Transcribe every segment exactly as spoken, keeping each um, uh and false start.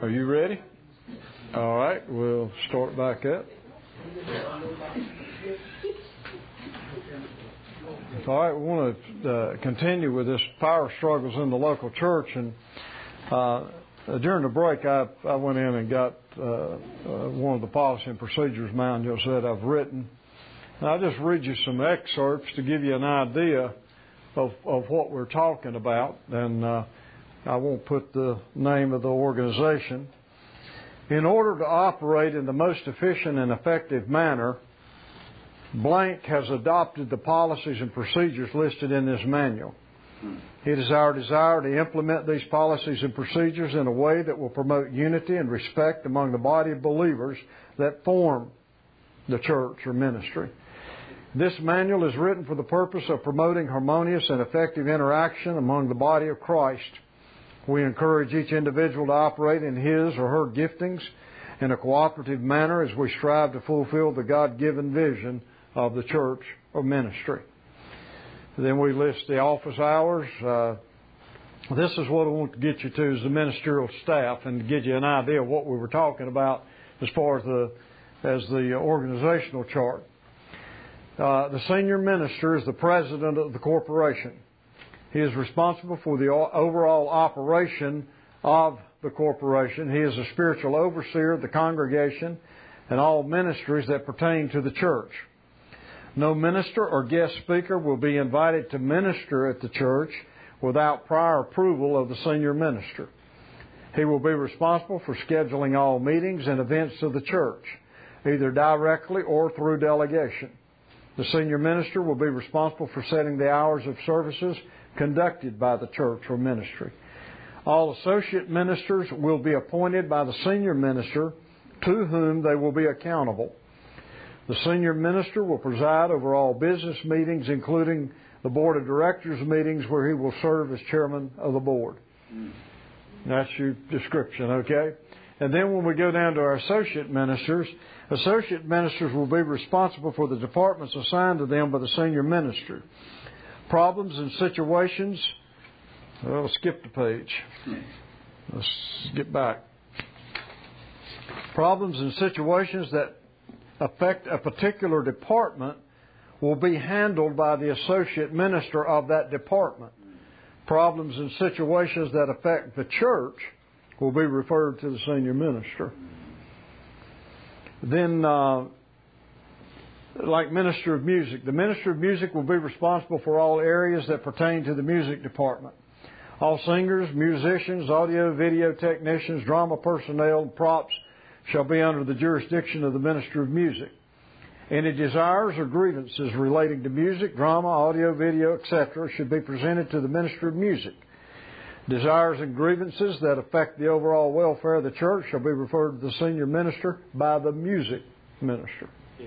Are you ready? All right, we'll start back up. All right, we want to uh, continue with this power struggles in the local church. And uh, during the break, I, I went in and got uh, uh, one of the policy and procedures manuals that I've written. And I'll just read you some excerpts to give you an idea of, of what we're talking about. And uh, I won't put the name of the organization. In order to operate in the most efficient and effective manner, blank has adopted the policies and procedures listed in this manual. It is our desire to implement these policies and procedures in a way that will promote unity and respect among the body of believers that form the church or ministry. This manual is written for the purpose of promoting harmonious and effective interaction among the body of Christ. We encourage each individual to operate in his or her giftings in a cooperative manner as we strive to fulfill the God-given vision of the church or ministry. Then we list the office hours. Uh, this is what I want to get you to is the ministerial staff and to give you an idea of what we were talking about as far as the, as the organizational chart. Uh, the senior minister is the president of the corporation. He is responsible for the overall operation of the corporation. He is a spiritual overseer of the congregation and all ministries that pertain to the church. No minister or guest speaker will be invited to minister at the church without prior approval of the senior minister. He will be responsible for scheduling all meetings and events of the church, either directly or through delegation. The senior minister will be responsible for setting the hours of services conducted by the church or ministry. All associate ministers will be appointed by the senior minister to whom they will be accountable. The senior minister will preside over all business meetings, including the board of directors meetings where he will serve as chairman of the board. That's your description, okay? And then when we go down to our associate ministers, associate ministers will be responsible for the departments assigned to them by the senior minister. Problems and situations, well, skip the page. Let's get back. Problems and situations that affect a particular department will be handled by the associate minister of that department. Problems and situations that affect the church will be referred to the senior minister. Then, uh, like minister of music, the minister of music will be responsible for all areas that pertain to the music department. All singers, musicians, audio, video technicians, drama personnel, and props shall be under the jurisdiction of the minister of music. Any desires or grievances relating to music, drama, audio, video, et cetera should be presented to the minister of music. Desires and grievances that affect the overall welfare of the church shall be referred to the senior minister by the music minister. Yes.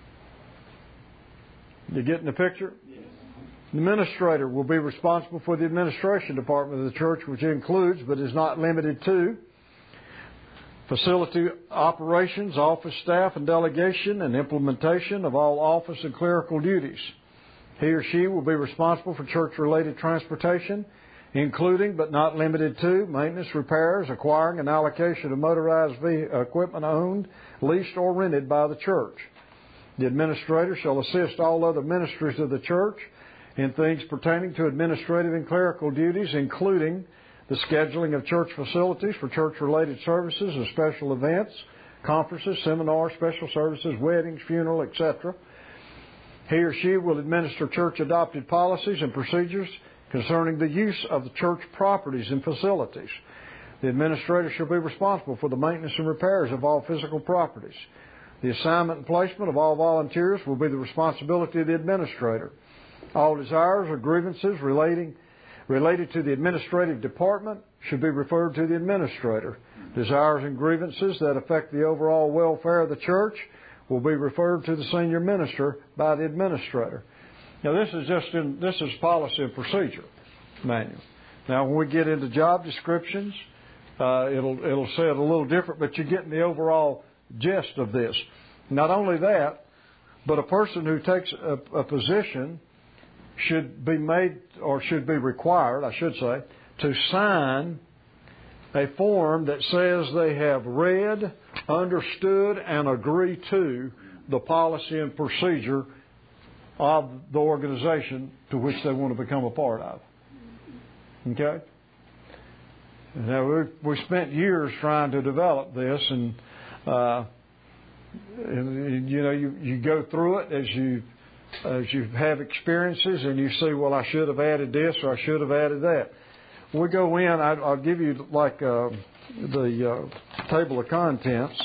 You getting the picture? Yes. The administrator will be responsible for the administration department of the church, which includes, but is not limited to, facility operations, office staff and delegation, and implementation of all office and clerical duties. He or she will be responsible for church-related transportation, including but not limited to maintenance, repairs, acquiring and allocation of motorized equipment owned, leased, or rented by the church. The administrator shall assist all other ministries of the church in things pertaining to administrative and clerical duties, including the scheduling of church facilities for church-related services and special events, conferences, seminars, special services, weddings, funeral, et cetera. He or she will administer church-adopted policies and procedures concerning the use of the church properties and facilities. The administrator shall be responsible for the maintenance and repairs of all physical properties. The assignment and placement of all volunteers will be the responsibility of the administrator. All desires or grievances relating related to the administrative department should be referred to the administrator. Desires and grievances that affect the overall welfare of the church will be referred to the senior minister by the administrator. Now, this is just in, this is policy and procedure manual. Now, when we get into job descriptions, uh, it'll it'll say it a little different, but you're getting the overall gist of this. Not only that, but a person who takes a, a position should be made, or should be required, I should say, to sign a form that says they have read, understood, and agree to the policy and procedure of the organization to which they want to become a part of. Okay? Now, we we spent years trying to develop this, and, uh, and you know, you, you go through it as you as you have experiences, and you see, well, I should have added this or I should have added that. We go in. I, I'll give you like uh, the uh, table of contents.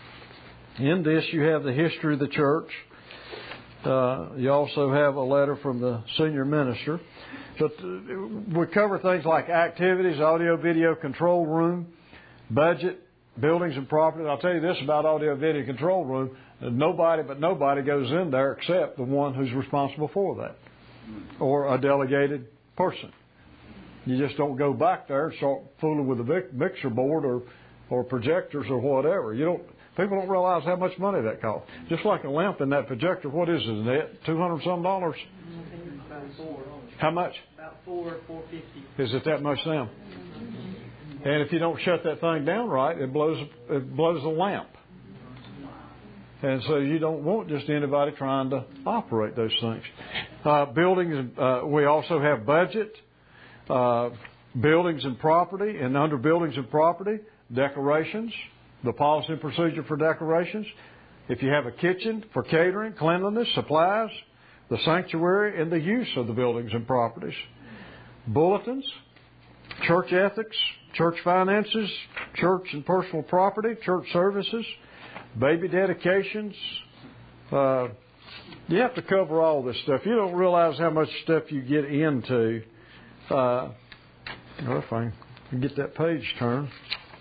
In this, you have the history of the church. Uh, you also have a letter from the senior minister. But we cover things like activities, audio, video, control room, budget, buildings and property. I'll tell you this about audio, video, control room. Nobody but nobody goes in there except the one who's responsible for that or a delegated person. You just don't go back there and start fooling with the mixer board or, or projectors or whatever. You don't. People don't realize how much money that costs. Just like a lamp in that projector, what is it, Annette? Two hundred some dollars? How much? About four, four fifty. Is it that much now? And if you don't shut that thing down right, it blows it blows the lamp. And so you don't want just anybody trying to operate those things. Uh, buildings. Uh, we also have budget, uh, buildings and property, and under buildings and property, decorations. The policy and procedure for decorations. If you have a kitchen, for catering, cleanliness, supplies, the sanctuary, and the use of the buildings and properties. Bulletins, church ethics, church finances, church and personal property, church services, baby dedications. Uh, you have to cover all this stuff. You don't realize how much stuff you get into. Uh, well, if I can get that page turned.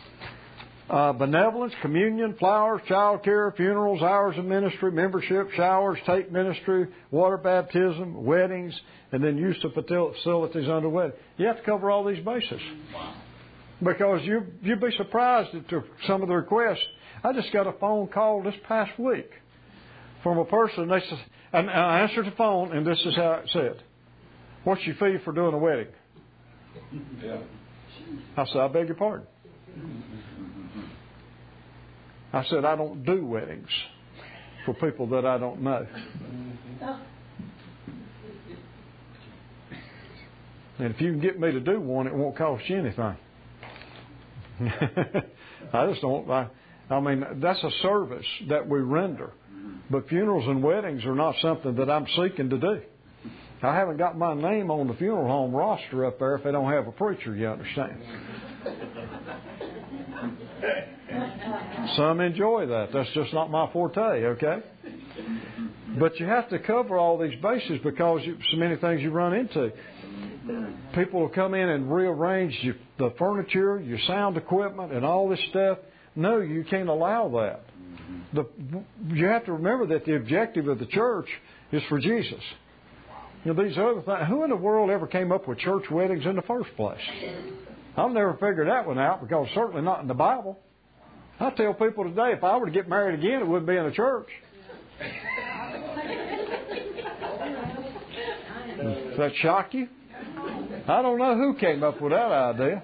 Uh, benevolence, communion, flowers, child care, funerals, hours of ministry, membership, showers, tape ministry, water baptism, weddings, and then use of facilities under wedding. You have to cover all these bases. Because you, you'd be surprised at some of the requests. I just got a phone call this past week from a person. They said, and I answered the phone, and this is how it said, "What's your fee for doing a wedding?" Yeah. I said, "I beg your pardon." I said, "I don't do weddings for people that I don't know." And if you can get me to do one, it won't cost you anything. I just don't, I, I mean, that's a service that we render. But funerals and weddings are not something that I'm seeking to do. I haven't got my name on the funeral home roster up there if they don't have a preacher, you understand. Some enjoy that. That's just not my forte, okay? But you have to cover all these bases because you, so many things you run into. People will come in and rearrange your, the furniture, your sound equipment, and all this stuff. No, you can't allow that. The, you have to remember that the objective of the church is for Jesus. You know, these other things. Who in the world ever came up with church weddings in the first place? I've never figured that one out because certainly not in the Bible. I tell people today, if I were to get married again, it wouldn't be in a church. Does that shock you? I don't know who came up with that idea.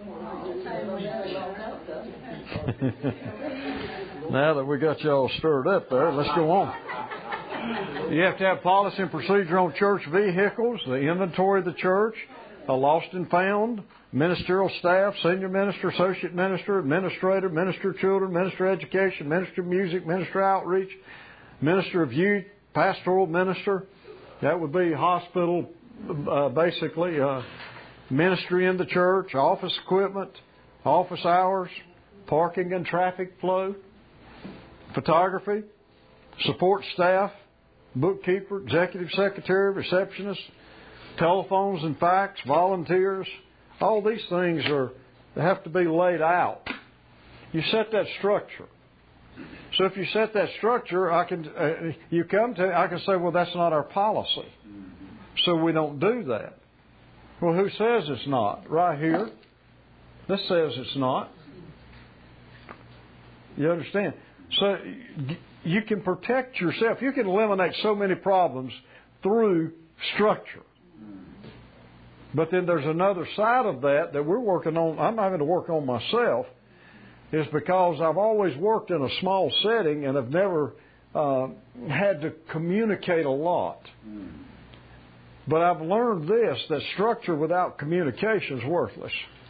Now that we got you all stirred up there, let's go on. You have to have policy and procedure on church vehicles, the inventory of the church, a lost and found, ministerial staff, senior minister, associate minister, administrator, minister of children, minister of education, minister of music, minister of outreach, minister of youth, pastoral minister. That would be hospital, uh, basically, uh, ministry in the church, office equipment, office hours, parking and traffic flow, photography, support staff, bookkeeper, executive secretary, receptionist, telephones and fax, volunteers. All these things are they have to be laid out. You set that structure. So if you set that structure, I can uh, you come to I can say, well, that's not our policy, so we don't do that. Well, who says it's not? Right here, this says it's not. You understand? So you can protect yourself. You can eliminate so many problems through structure. But then there's another side of that that we're working on. I'm not going to work on myself. Is because I've always worked in a small setting and have never uh, had to communicate a lot. But I've learned this, that structure without communication is worthless.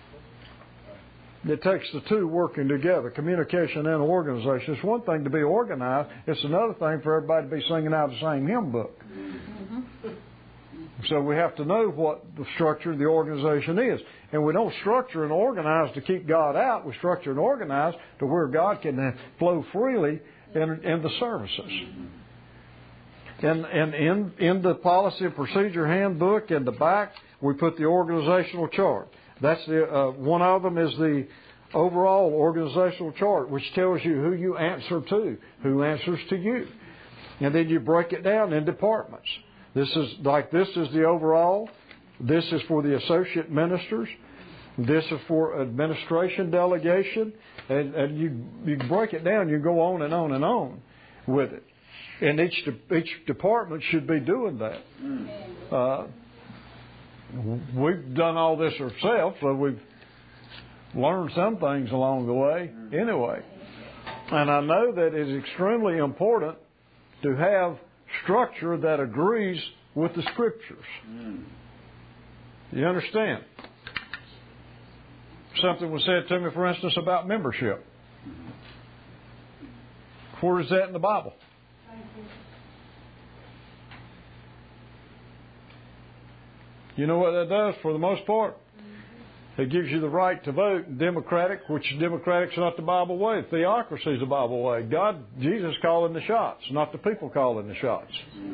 It takes the two working together, communication and organization. It's one thing to be organized. It's another thing for everybody to be singing out the same hymn book. Mm-hmm. So we have to know what the structure of the organization is. And we don't structure and organize to keep God out. We structure and organize to where God can flow freely in, in the services. And, and in, in the policy and procedure handbook in the back, we put the organizational chart. That's the uh, one of them is the overall organizational chart, which tells you who you answer to, who answers to you. And then you break it down in departments. This is like this is the overall. This is for the associate ministers. This is for administration delegation. And, and you you break it down. You go on and on and on with it. And each each department should be doing that. Uh, we've done all this ourselves, so we've learned some things along the way anyway. And I know that it is extremely important to have structure that agrees with the Scriptures. You understand? Something was said to me, for instance, about membership. Where is that in the Bible? You know what that does for the most part? It gives you the right to vote. Democratic, which Democratic's not the Bible way. Theocracy is the Bible way. God, Jesus calling the shots, not the people calling the shots.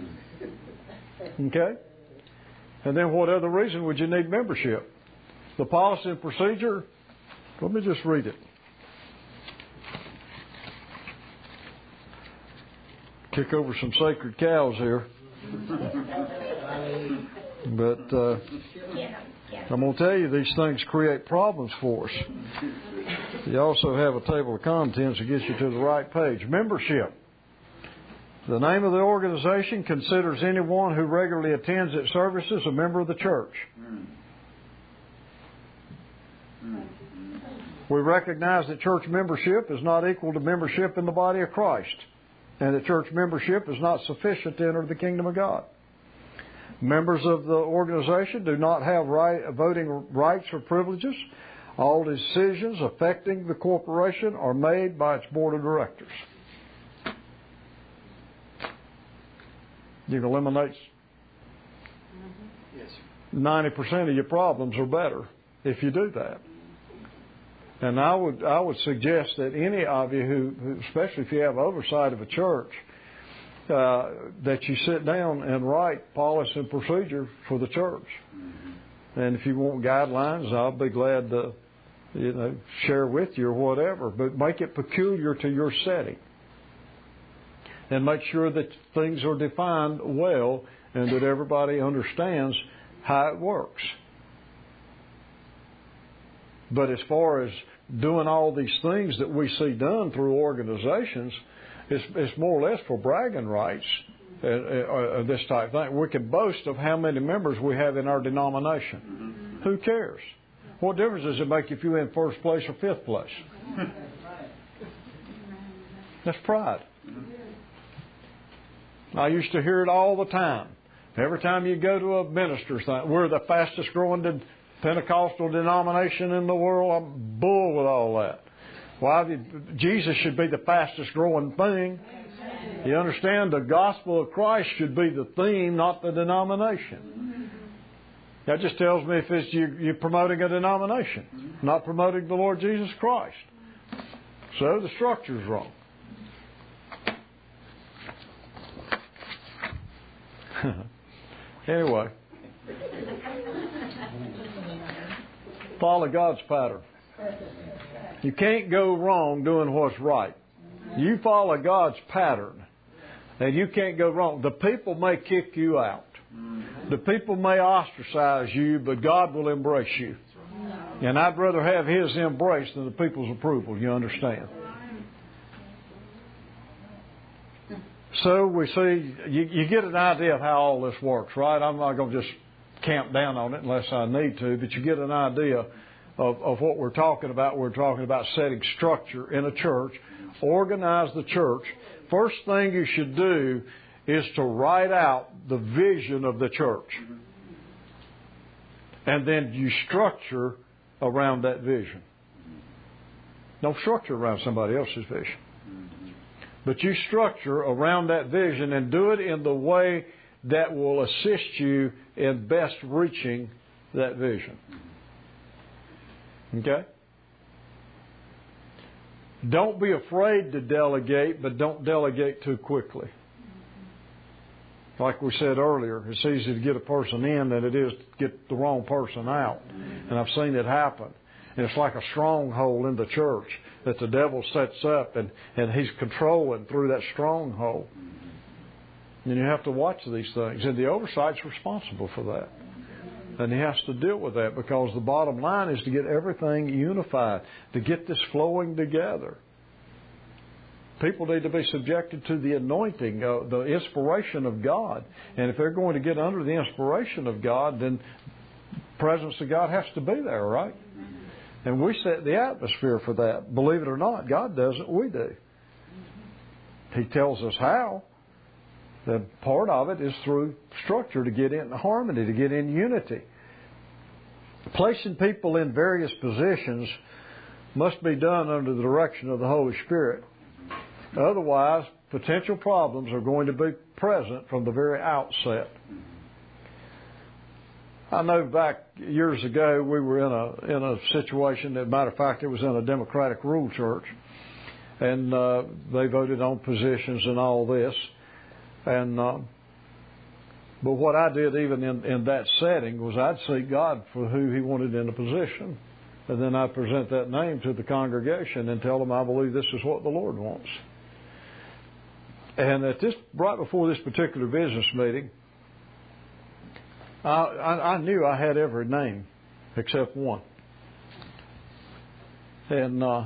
Okay? And then what other reason would you need membership? The policy and procedure, let me just read it. Kick over some sacred cows here. But uh, I'm going to tell you, these things create problems for us. You also have a table of contents that gets you to the right page. Membership. The name of the organization considers anyone who regularly attends its services a member of the church. We recognize that church membership is not equal to membership in the body of Christ, and that church membership is not sufficient to enter the kingdom of God. Members of the organization do not have right, voting rights or privileges. All decisions affecting the corporation are made by its board of directors. You can eliminate ninety percent of your problems or better if you do that. And I would I would suggest that any of you who, who especially if you have oversight of a church, uh, that you sit down and write policy and procedure for the church. And if you want guidelines, I'll be glad to, you know, share with you or whatever. But make it peculiar to your setting. And make sure that things are defined well and that everybody understands how it works. But as far as doing all these things that we see done through organizations, it's, it's more or less for bragging rights, uh, uh, this type of thing. We can boast of how many members we have in our denomination. Mm-hmm. Who cares? What difference does it make if you're in first place or fifth place? That's pride. I used to hear it all the time. Every time you go to a minister's thing, we're the fastest growing de- Pentecostal denomination in the world. I'm bull with all that. Why? Jesus should be the fastest growing thing. You understand? The gospel of Christ should be the theme, not the denomination. That just tells me if it's you, you're promoting a denomination, not promoting the Lord Jesus Christ. So the structure's wrong. Anyway, follow God's pattern. You can't go wrong doing what's right. You follow God's pattern, and you can't go wrong. The people may kick you out. The people may ostracize you, but God will embrace you. And I'd rather have His embrace than the people's approval, you understand? So we see, you, you get an idea of how all this works, right? I'm not going to just camp down on it unless I need to, but you get an idea of, of what we're talking about. We're talking about setting structure in a church, organize the church. First thing you should do is to write out the vision of the church. And then you structure around that vision. Don't structure around somebody else's vision. But you structure around that vision and do it in the way that will assist you in best reaching that vision. Okay? Don't be afraid to delegate, but don't delegate too quickly. Like we said earlier, it's easier to get a person in than it is to get the wrong person out. And I've seen it happen. And it's like a stronghold in the church that the devil sets up, and, and he's controlling through that stronghold. And you have to watch these things. And the oversight's responsible for that. And he has to deal with that, because the bottom line is to get everything unified, to get this flowing together. People need to be subjected to the anointing, uh, the inspiration of God. And if they're going to get under the inspiration of God, then the presence of God has to be there, right? And we set the atmosphere for that. Believe it or not, God does it, we do. He tells us how. The part of it is through structure, to get in harmony, to get in unity. Placing people in various positions must be done under the direction of the Holy Spirit. Otherwise, potential problems are going to be present from the very outset. I know back years ago we were in a in a situation, as a matter of fact, it was in a Democratic rule church, and uh, they voted on positions and all this. And uh, but what I did even in, in that setting was I'd seek God for who He wanted in a position, and then I'd present that name to the congregation and tell them I believe this is what the Lord wants. And at this, right before this particular business meeting, I, I, I knew I had every name except one, and uh,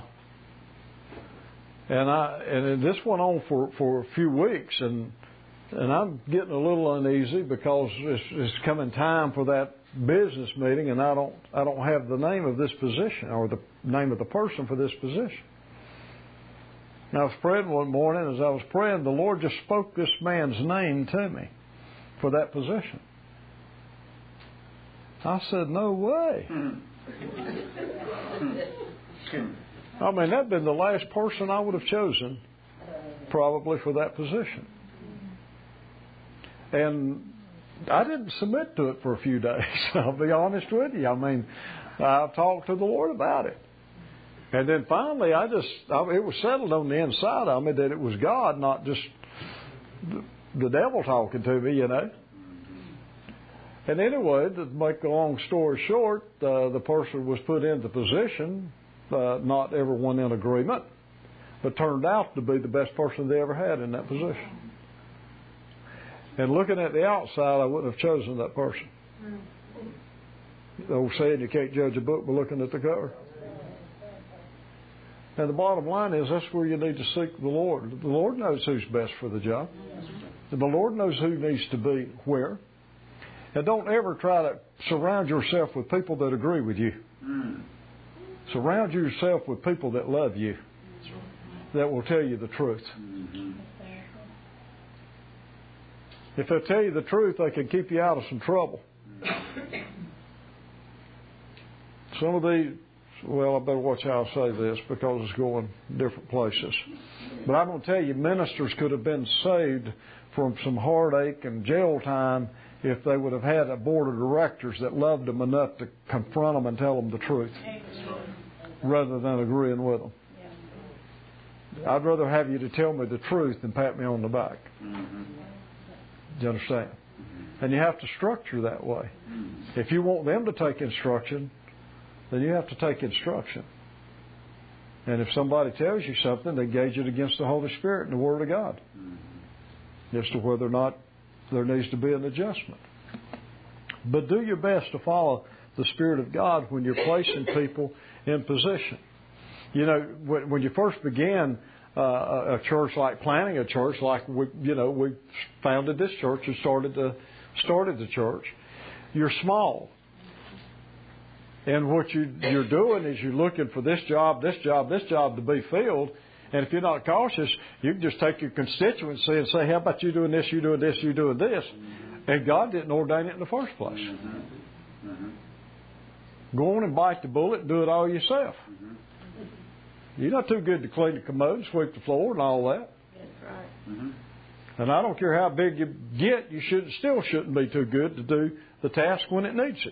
and I and this went on for, for a few weeks, and and I'm getting a little uneasy because it's, it's coming time for that business meeting, and I don't I don't have the name of this position or the name of the person for this position. And I was praying one morning. As I was praying, the Lord just spoke this man's name to me for that position. I said, no way. I mean, that'd been the last person I would have chosen probably for that position. And I didn't submit to it for a few days. I'll be honest with you. I mean, I talked to the Lord about it. And then finally, I just, I, it was settled on the inside of me that it was God, not just the, the devil talking to me, you know. And anyway, to make a long story short, uh, the person was put into position, uh, not everyone in agreement, but turned out to be the best person they ever had in that position. And looking at the outside, I wouldn't have chosen that person. The old saying, you can't judge a book by looking at the cover. And the bottom line is that's where you need to seek the Lord. The Lord knows who's best for the job. And the Lord knows who needs to be where. And don't ever try to surround yourself with people that agree with you. Mm. Surround yourself with people that love you, that will tell you the truth. Mm-hmm. If they tell you the truth, they can keep you out of some trouble. Some of these, well, I better watch how I say this because it's going different places. But I'm going to tell you, ministers could have been saved from some heartache and jail time if they would have had a board of directors that loved them enough to confront them and tell them the truth rather than agreeing with them. I'd rather have you to tell me the truth than pat me on the back. Mm-hmm. Do you understand? Mm-hmm. And you have to structure that way. Mm-hmm. If you want them to take instruction, then you have to take instruction. And if somebody tells you something, they gauge it against the Holy Spirit and the Word of God mm-hmm. as to whether or not there needs to be an adjustment. But do your best to follow the Spirit of God when you're placing people in position. You know, when, when you first began uh, a church, like planning a church, like we, you know, we founded this church and started the started the church. you're small. And what you, you're doing is you're looking for this job, this job, this job to be filled. And if you're not cautious, you can just take your constituency and say, how about you doing this, you doing this, you doing this. And God didn't ordain it in the first place. Mm-hmm. Mm-hmm. Go on and bite the bullet and do it all yourself. Mm-hmm. You're not too good to clean the commode, sweep the floor and all that. That's right. Mm-hmm. And I don't care how big you get, you should still shouldn't be too good to do the task when it needs it.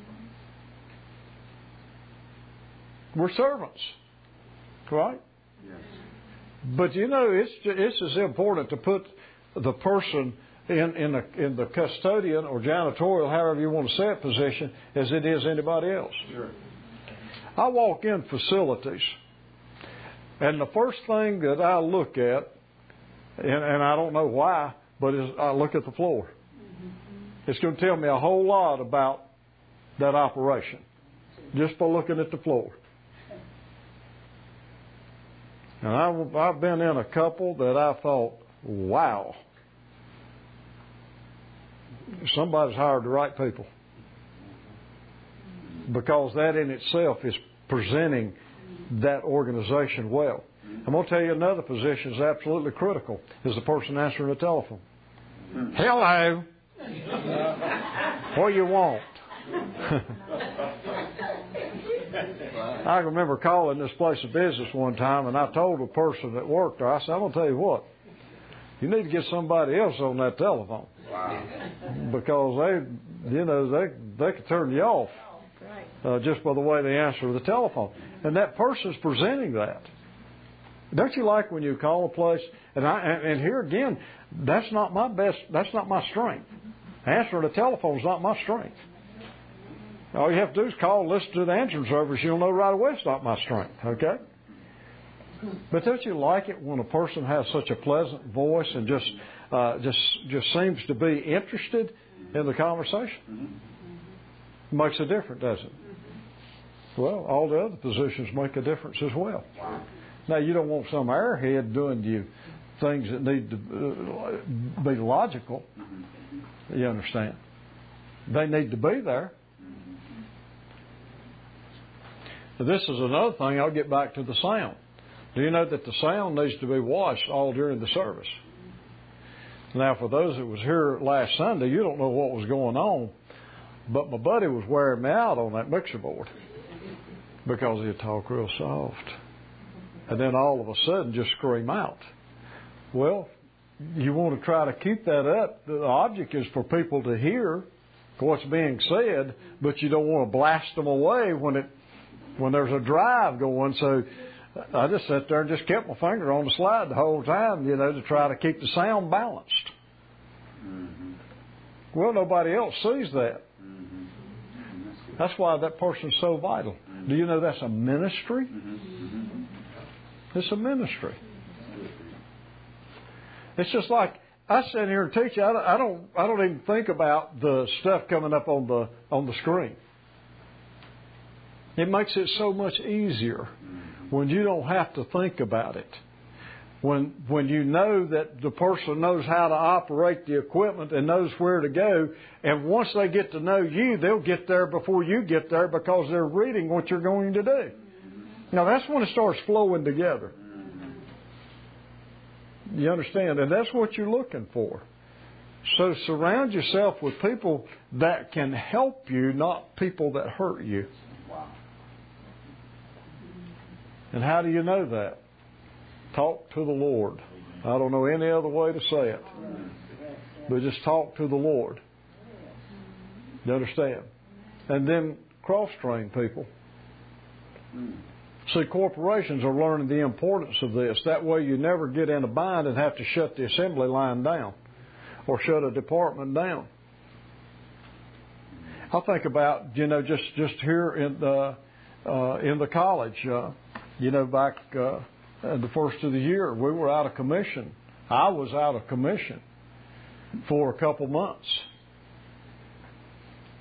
Mm-hmm. We're servants, right? Yes. But you know, it's it's as important to put the person in in, a, in the custodian or janitorial, however you want to say it, position, as it is anybody else. Sure. I walk in facilities, and the first thing that I look at, and, and I don't know why, but is I look at the floor. Mm-hmm. It's going to tell me a whole lot about that operation just by looking at the floor. And I, I've been in a couple that I thought, wow, somebody's hired the right people. Because that in itself is presenting that organization well. I'm going to tell you another position is absolutely critical, is the person answering the telephone. Hello. What do you want? I remember calling this place of business one time, and I told a person that worked there, I said, I'm going to tell you what, you need to get somebody else on that telephone. Wow. Because they, you know, they they could turn you off uh, just by the way they answer the telephone. And that person's presenting that. Don't you like when you call a place? And I and, and here again, that's not my best. That's not my strength. Answering the telephone is not my strength. All you have to do is call, listen to the answering service. You'll know right away it's not my strength. Okay. But don't you like it when a person has such a pleasant voice and just uh, just just seems to be interested in the conversation? It makes a difference, doesn't it? Well, all the other positions make a difference as well. Now, you don't want some airhead doing to you things that need to uh, be logical. You understand? They need to be there. This is another thing. I'll get back to the sound. Do you know that the sound needs to be watched all during the service? Now, for those that was here last Sunday, you don't know what was going on, but my buddy was wearing me out on that mixer board because he'd talk real soft. And then all of a sudden just scream out. Well, you want to try to keep that up. The object is for people to hear what's being said, but you don't want to blast them away when it when there's a drive going. So I just sat there and just kept my finger on the slide the whole time, you know, to try to keep the sound balanced. Mm-hmm. Well, nobody else sees that. Mm-hmm. That's why that person's so vital. Mm-hmm. Do you know that's a ministry? Mm-hmm. It's a ministry. It's just like I sit here and teach you. I don't. I don't even think about the stuff coming up on the on the screen. It makes it so much easier when you don't have to think about it. When when you know that the person knows how to operate the equipment and knows where to go, and once they get to know you, they'll get there before you get there because they're reading what you're going to do. Now that's when it starts flowing together. You understand? And that's what you're looking for. So surround yourself with people that can help you, not people that hurt you. And how do you know that? Talk to the Lord. I don't know any other way to say it. But just talk to the Lord. You understand? And then cross-train people. See, corporations are learning the importance of this. That way you never get in a bind and have to shut the assembly line down or shut a department down. I think about, you know, just, just here in the, uh, in the college, uh, you know, back uh, the first of the year, we were out of commission. I was out of commission for a couple months.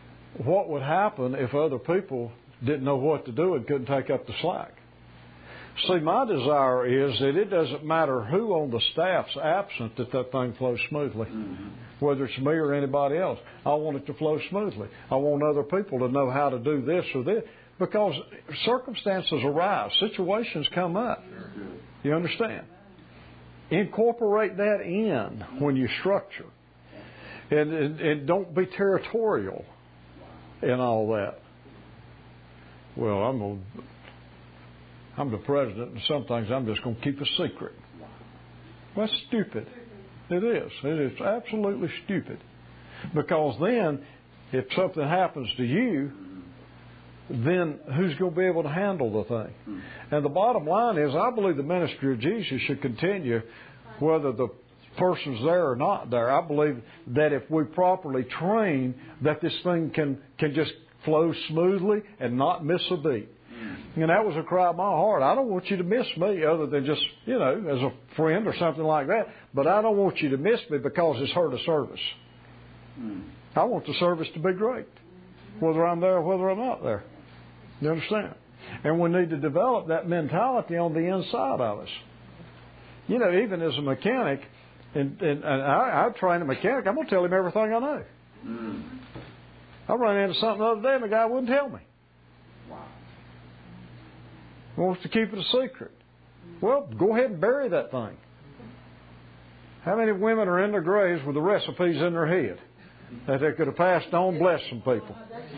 What would happen if other people didn't know what to do and couldn't take up the slack? See, my desire is that it doesn't matter who on the staff's absent, that that thing flows smoothly. Mm-hmm. Whether it's me or anybody else. I want it to flow smoothly. I want other people to know how to do this or this. Because circumstances arise. Situations come up. You understand? Incorporate that in when you structure. And, and, and don't be territorial in all that. Well, I'm a, I'm the president, and some things I'm just going to keep a secret. That's stupid. It is. It is absolutely stupid. Because then, if something happens to you, then who's going to be able to handle the thing? And the bottom line is, I believe the ministry of Jesus should continue whether the person's there or not there. I believe that if we properly train, that this thing can, can just flow smoothly and not miss a beat. And that was a cry of my heart. I don't want you to miss me other than just, you know, as a friend or something like that. But I don't want you to miss me because it's hurt a service. I want the service to be great, whether I'm there or whether I'm not there. You understand? And we need to develop that mentality on the inside of us. You know, even as a mechanic, and, and, and I, I train a mechanic, I'm going to tell him everything I know. Mm. I ran into something the other day and the guy wouldn't tell me. Wow. He wants to keep it a secret. Well, go ahead and bury that thing. How many women are in their graves with the recipes in their head that they could have passed on, blessed some people?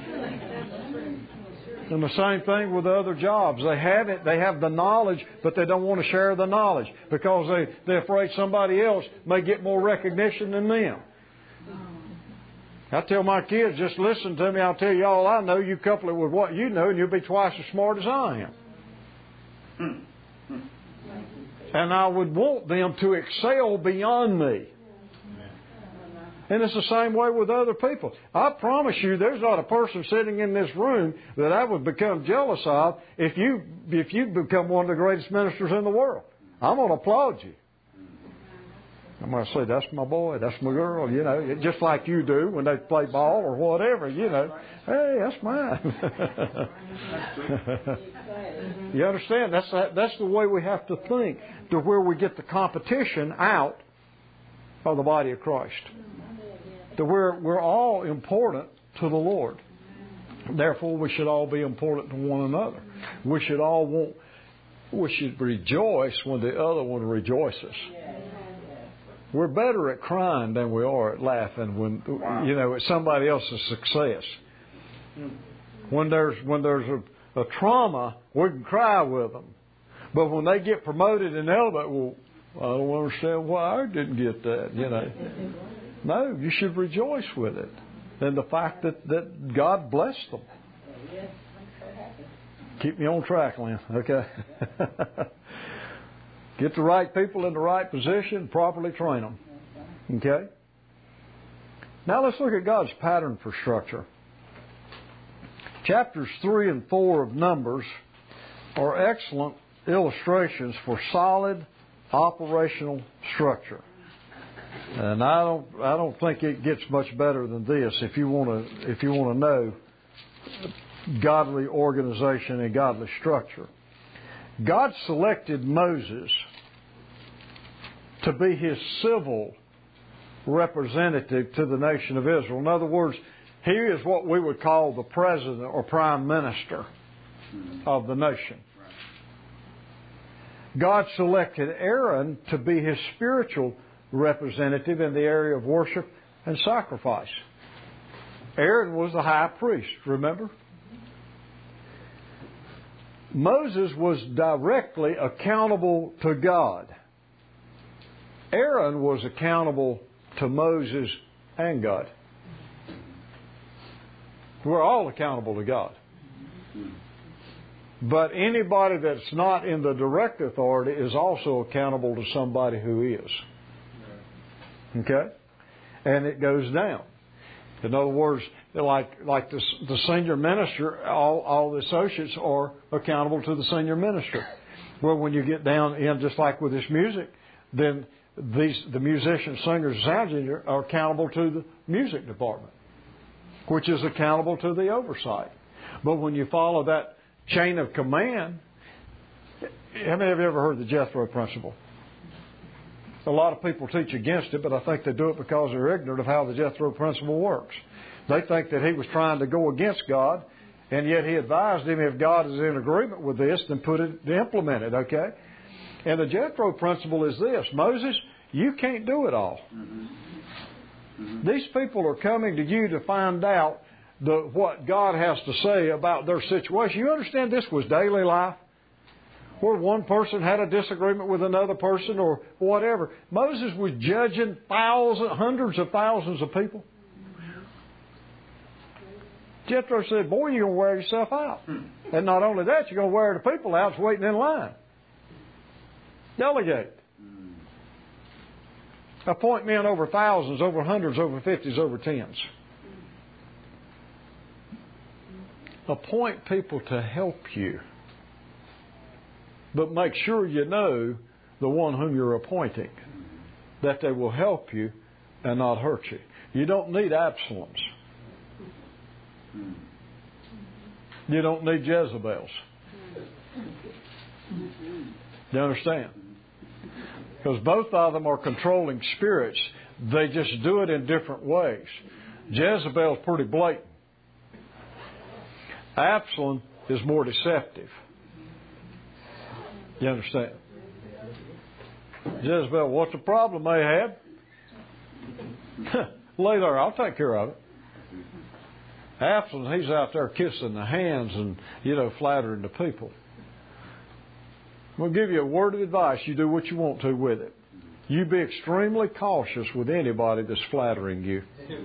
And the same thing with the other jobs. They have it, they have the knowledge, but they don't want to share the knowledge because they, they're afraid somebody else may get more recognition than them. I tell my kids, just listen to me, I'll tell you all I know, you couple it with what you know, and you'll be twice as smart as I am. And I would want them to excel beyond me. And it's the same way with other people. I promise you, there's not a person sitting in this room that I would become jealous of if you if you become one of the greatest ministers in the world. I'm going to applaud you. I'm going to say, that's my boy, that's my girl, you know, just like you do when they play ball or whatever, you know. Hey, that's mine. You understand? That's that's the way we have to think, to where we get the competition out of the body of Christ. That we're, we're all important to the Lord. Therefore, we should all be important to one another. We should all want, we should rejoice when the other one rejoices. We're better at crying than we are at laughing when, you know, at somebody else's success. When there's, when there's a, a trauma, we can cry with them. But when they get promoted and elevated, well, I don't understand why I didn't get that, you know. No, you should rejoice with it. And the fact that, that God blessed them. Keep me on track, Lynn. Okay. Get the right people in the right position, properly train them. Okay? Now let's look at God's pattern for structure. Chapters three and four of Numbers are excellent illustrations for solid operational structure. And I don't, I don't think it gets much better than this. If you want to, if you want to know godly organization and godly structure, God selected Moses to be His civil representative to the nation of Israel. In other words, he is what we would call the president or prime minister of the nation. God selected Aaron to be His spiritual representative in the area of worship and sacrifice. Aaron was the high priest, remember? Moses was directly accountable to God. Aaron was accountable to Moses and God. We're all accountable to God. But anybody that's not in the direct authority is also accountable to somebody who is. Okay? And it goes down. In other words, like like the, the senior minister, all, all the associates are accountable to the senior minister. Well, when you get down in, just like with this music, then these the musicians, singers, and sound engineers are accountable to the music department, which is accountable to the oversight. But when you follow that chain of command, How many of you ever heard the Jethro principle? A lot of people teach against it, but I think they do it because they're ignorant of how the Jethro principle works. They think that he was trying to go against God, and yet he advised him, if God is in agreement with this, then put it, implement it, okay? And the Jethro principle is this: Moses, you can't do it all. Mm-hmm. Mm-hmm. These people are coming to you to find out the, what God has to say about their situation. You understand this was daily life, where one person had a disagreement with another person or whatever. Moses was judging thousands, hundreds of thousands of people. Jethro said, boy, you're going to wear yourself out. And not only that, you're going to wear the people out that's waiting in line. Delegate. Appoint men over thousands, over hundreds, over fifties, over tens. Appoint people to help you. But make sure you know the one whom you're appointing, that they will help you and not hurt you. You don't need Absaloms. You don't need Jezebels. You understand? Because both of them are controlling spirits. They just do it in different ways. Jezebel's pretty blatant. Absalom is more deceptive. You understand? Jezebel, what's the problem, Ahab? Lay there, I'll take care of it. Absalom, he's out there kissing the hands and, you know, flattering the people. We'll give you a word of advice. You do what you want to with it. You be extremely cautious with anybody that's flattering you.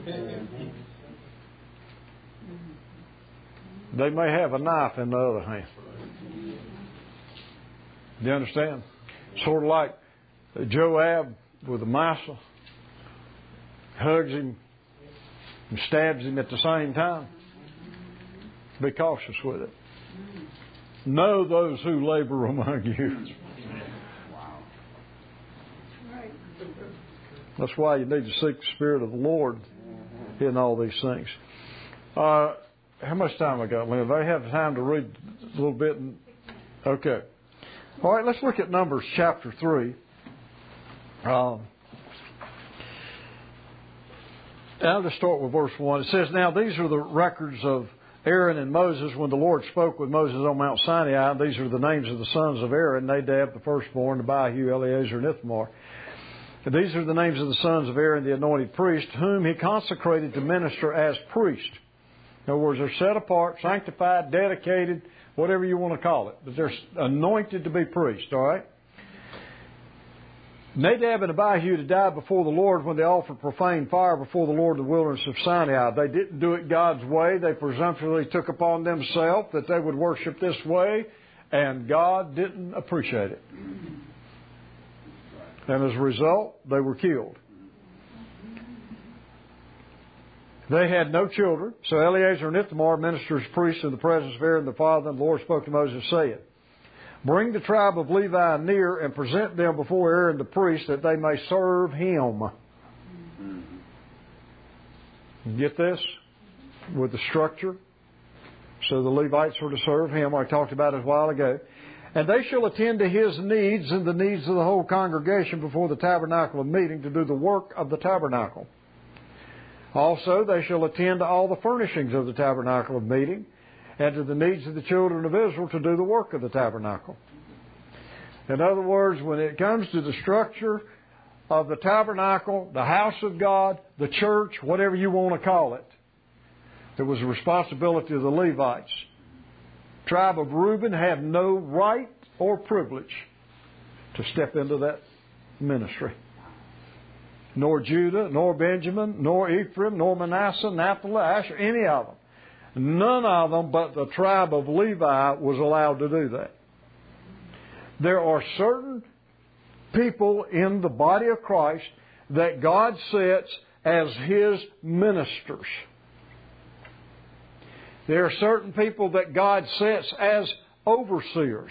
They may have a knife in the other hand. Do you understand? Sort of like Joab with Amasa hugs him and stabs him at the same time. Be cautious with it. Know those who labor among you. That's why you need to seek the Spirit of the Lord in all these things. Uh, how much time I got, Lynn? Do I have time to read a little bit? Okay. All right, let's look at Numbers chapter three. Um, I'll just start with verse one. It says, now these are the records of Aaron and Moses when the Lord spoke with Moses on Mount Sinai. These are the names of the sons of Aaron: Nadab, the firstborn, Abihu, Eleazar, and Ithamar. And these are the names of the sons of Aaron, the anointed priest, whom he consecrated to minister as priest. In other words, they're set apart, sanctified, dedicated, whatever you want to call it. But they're anointed to be priests, all right? Nadab and Abihu had died before the Lord when they offered profane fire before the Lord in the wilderness of Sinai. They didn't do it God's way. They presumptuously took upon themselves that they would worship this way, and God didn't appreciate it. And as a result, they were killed. They had no children, so Eleazar and Ithamar ministered as priests in the presence of Aaron the father, and the Lord spoke to Moses, saying, bring the tribe of Levi near and present them before Aaron the priest, that they may serve him. Get this? With the structure. So the Levites were to serve him, I talked about it a while ago. And they shall attend to his needs and the needs of the whole congregation before the tabernacle of meeting, to do the work of the tabernacle. Also they shall attend to all the furnishings of the tabernacle of meeting, and to the needs of the children of Israel, to do the work of the tabernacle. In other words, when it comes to the structure of the tabernacle, the house of God, the church, whatever you want to call it, it was the responsibility of the Levites. The tribe of Reuben had no right or privilege to step into that ministry. Nor Judah, nor Benjamin, nor Ephraim, nor Manasseh, Naphtali, Asher, any of them. None of them but the tribe of Levi was allowed to do that. There are certain people in the body of Christ that God sets as His ministers. There are certain people that God sets as overseers.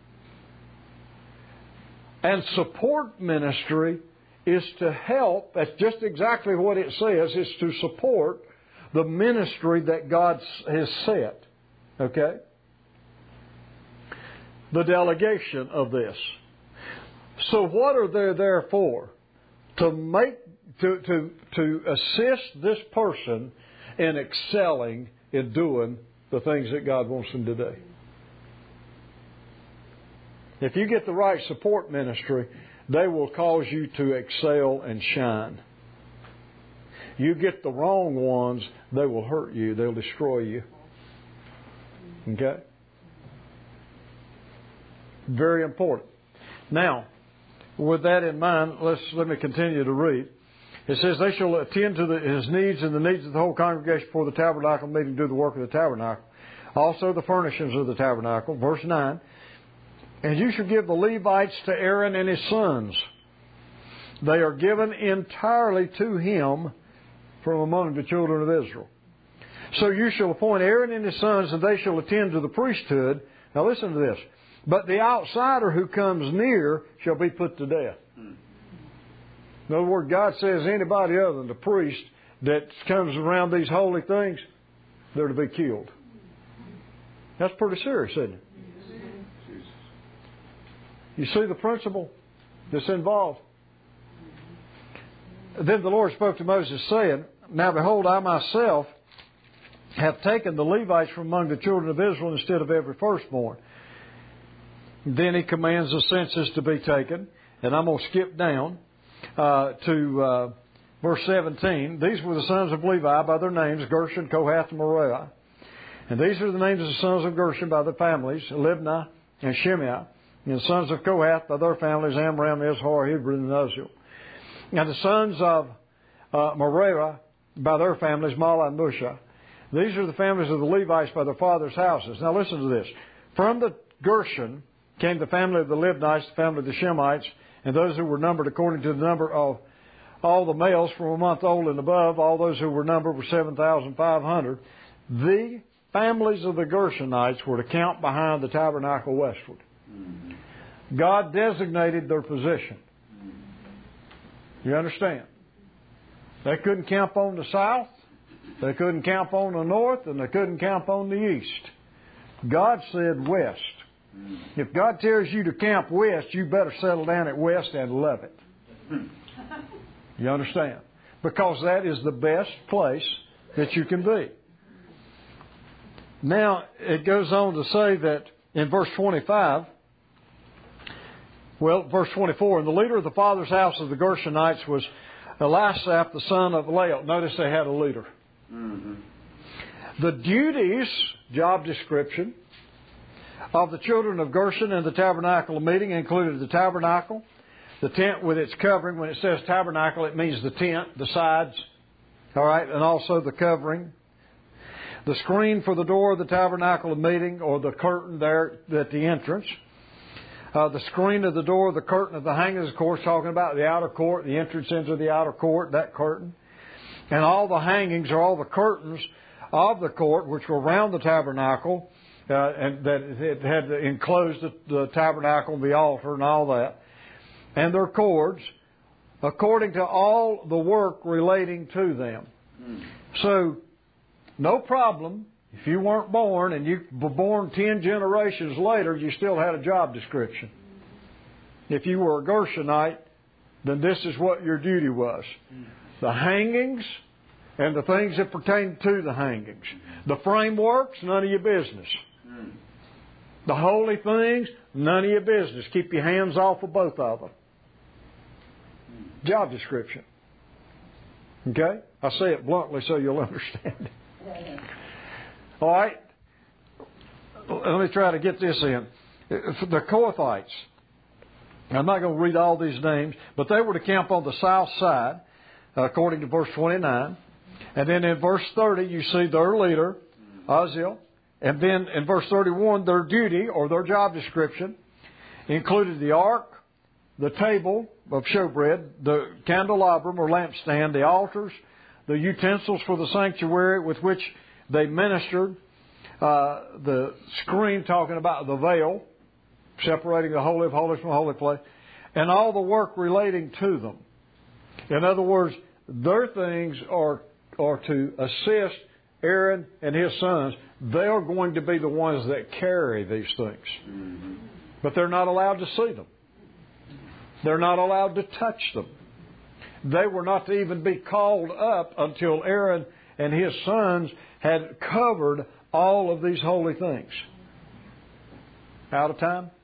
And support ministry is to help. That's just exactly what it says. It's to support the ministry that God has set. Okay? the delegation of this. So what are they there for? To make, to, to, to assist this person in excelling in doing the things that God wants them to do. If you get the right support ministry, they will cause you to excel and shine. You get the wrong ones, they will hurt you. They'll destroy you. Okay? Very important. Now, with that in mind, let's let me continue to read. It says, they shall attend to the, his needs and the needs of the whole congregation for the tabernacle meeting, do the work of the tabernacle. Also the furnishings of the tabernacle. Verse nine. And you shall give the Levites to Aaron and his sons. They are given entirely to him from among the children of Israel. So you shall appoint Aaron and his sons, and they shall attend to the priesthood. Now listen to this. But the outsider who comes near shall be put to death. In other words, God says anybody other than the priest that comes around these holy things, they're to be killed. That's pretty serious, isn't it? You see the principle that's involved? Then the Lord spoke to Moses, saying, Now behold, I myself have taken the Levites from among the children of Israel instead of every firstborn. Then he commands the census to be taken. And I'm going to skip down uh, to uh, verse seventeen. These were the sons of Levi by their names, Gershon, Kohath, and Merari. And these are the names of the sons of Gershon by their families, Libni and Shimei. And the sons of Kohath by their families, Amram, Izhar, Hebron, and Uzziel. And the sons of uh, Merari by their families, Mahlah and Mushi. These are the families of the Levites by their fathers' houses. Now listen to this. From the Gershon came the family of the Libnites, the family of the Shemites, and those who were numbered according to the number of all the males from a month old and above. All those who were numbered were seven thousand five hundred. The families of the Gershonites were to count behind the tabernacle westward. God designated their position. You understand? They couldn't camp on the south, they couldn't camp on the north, and they couldn't camp on the east. God said west. If God tells you to camp west, you better settle down at west and love it. You understand? Because that is the best place that you can be. Now, it goes on to say that in verse twenty-five, well, verse twenty-four, and the leader of the father's house of the Gershonites was Elisaph, the son of Lael. Notice they had a leader. Mm-hmm. The duties, job description, of the children of Gershon and the tabernacle meeting included the tabernacle, the tent with its covering. When it says tabernacle, it means the tent, the sides, all right, and also the covering. The screen for the door of the tabernacle of meeting, or the curtain there at the entrance. Uh, the screen of the door, the curtain of the hangings, of course, talking about the outer court, the entrance into the outer court, that curtain. And all the hangings, or all the curtains of the court, which were around the tabernacle, uh, and that it had enclosed the, the tabernacle, the altar, and all that. And their cords, according to all the work relating to them. Mm. So, no problem. If you weren't born and you were born ten generations later, you still had a job description. If you were a Gershonite, then this is what your duty was. The hangings and the things that pertain to the hangings. The frameworks, none of your business. The holy things, none of your business. Keep your hands off of both of them. Job description. Okay? I say it bluntly so you'll understand it. All right? Let me try to get this in. The Kohathites. I'm not going to read all these names, but they were to camp on the south side, according to verse twenty-nine. And then in verse thirty, you see their leader, Uzziel. And then in verse thirty-one, their duty, or their job description, included the ark, the table of showbread, the candelabrum or lampstand, the altars, the utensils for the sanctuary with which they ministered, uh, the screen talking about the veil, separating the Holy of Holies from the holy place, and all the work relating to them. In other words, their things are, are to assist Aaron and his sons they are going to be the ones that carry these things. Mm-hmm. But they're not allowed to see them. They're not allowed to touch them. They were not to even be called up until Aaron and his sons had covered all of these holy things. Out of time?